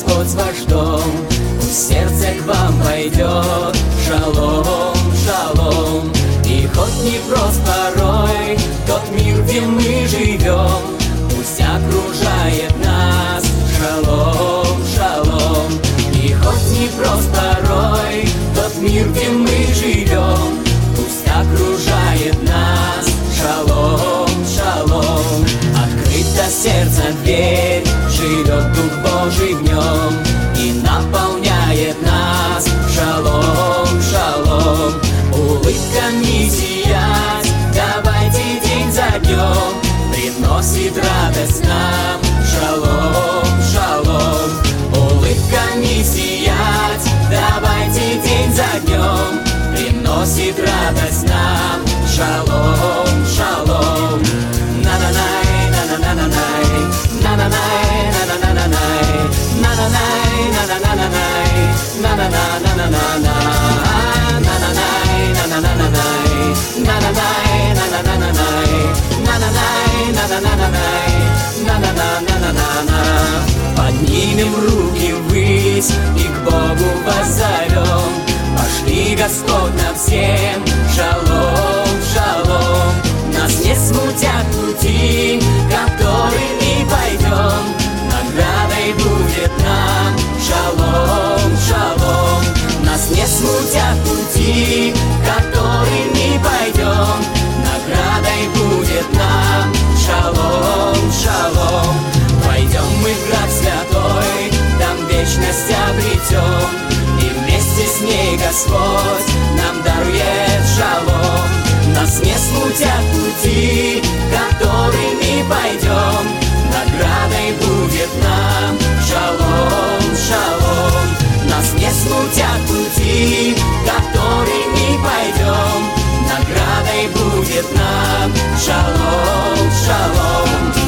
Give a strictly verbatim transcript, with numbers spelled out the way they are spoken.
Господь ваш дом, пусть сердце к вам пойдет. Шалом, шалом. И хоть непрост порой тот мир, где мы живем, пусть окружает нас шалом, шалом. И хоть непрост порой тот мир, где мы живем, пусть окружает нас шалом, шалом. Открыто сердце дверь, живет Дух Божий в нем и наполняет нас шалом, шалом. Улыбками сиять, давайте день за днем, приносит радость нам шалом, шалом. Улыбками сиять, давайте день за днем, приносит радость нам шалом, шалом. На-на-най, на-на-на-на-най, на-на-най, на-на-на-на-най, на-на-най, на-на-на-на-най, на-на-на-на-на-на, на-на-най, на-на-на-на-най, на-на-най, на-на-на-на-най, на-на-най, на-на-на-на-най, на-на-на-на-на-на. Поднимем руки ввысь и к Богу воззовем. Пошли, Господь, нам всем шалом, шалом. Нас не смутят пути, которыми пойдем, наградой будет нам шалом, шалом. Нас не смутят пути, которыми пойдем, наградой будет нам шалом, шалом. Войдем мы в град святой, там вечность обретем, и вместе с ней Господь нам дарует шалом. Нас не смутят пути, которыми пойдем, наградой будет нам шалом, шалом. Нас не смутят пути, которыми пойдем, наградой будет нам шалом, шалом.